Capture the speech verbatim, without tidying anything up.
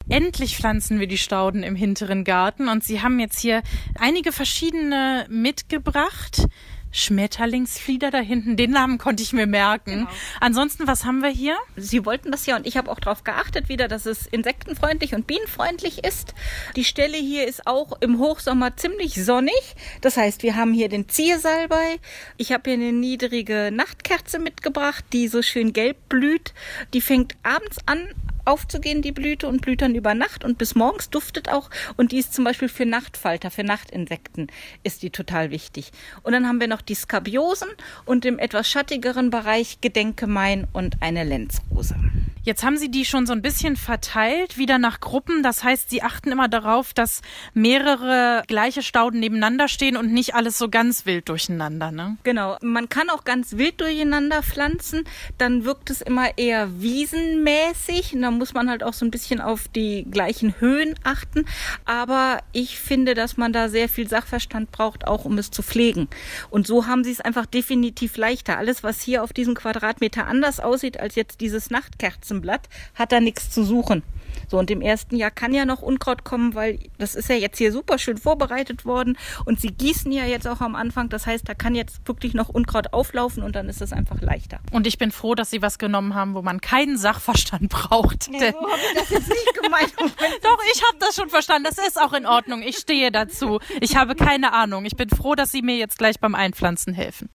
Endlich pflanzen wir die Stauden im hinteren Garten und Sie haben jetzt hier einige verschiedene mitgebracht. Schmetterlingsflieder da hinten, den Namen konnte ich mir merken. Genau. Ansonsten, was haben wir hier? Sie wollten das ja und ich habe auch darauf geachtet wieder, dass es insektenfreundlich und bienenfreundlich ist. Die Stelle hier ist auch im Hochsommer ziemlich sonnig. Das heißt, wir haben hier den Ziersalbei. Ich habe hier eine niedrige Nachtkerze mitgebracht, die so schön gelb blüht. Die fängt abends an aufzugehen, die Blüte, und blüht dann über Nacht und bis morgens, duftet auch. Und die ist zum Beispiel für Nachtfalter, für Nachtinsekten ist die total wichtig. Und dann haben wir noch die Skabiosen und im etwas schattigeren Bereich Gedenkemein und eine Lenzrose. Jetzt haben Sie die schon so ein bisschen verteilt, wieder nach Gruppen. Das heißt, Sie achten immer darauf, dass mehrere gleiche Stauden nebeneinander stehen und nicht alles so ganz wild durcheinander, ne? Genau. Man kann auch ganz wild durcheinander pflanzen. Dann wirkt es immer eher wiesenmäßig. Und da muss man halt auch so ein bisschen auf die gleichen Höhen achten. Aber ich finde, dass man da sehr viel Sachverstand braucht, auch um es zu pflegen. Und so haben Sie es einfach definitiv leichter. Alles, was hier auf diesem Quadratmeter anders aussieht als jetzt dieses Nachtkerzenblatt, hat da nichts zu suchen. So, und im ersten Jahr kann ja noch Unkraut kommen, weil das ist ja jetzt hier super schön vorbereitet worden und Sie gießen ja jetzt auch am Anfang. Das heißt, da kann jetzt wirklich noch Unkraut auflaufen und dann ist es einfach leichter. Und ich bin froh, dass Sie was genommen haben, wo man keinen Sachverstand braucht. Nee, so habe ich das jetzt nicht gemeint. Doch, ich habe das schon verstanden. Das ist auch in Ordnung. Ich stehe dazu. Ich habe keine Ahnung. Ich bin froh, dass Sie mir jetzt gleich beim Einpflanzen helfen.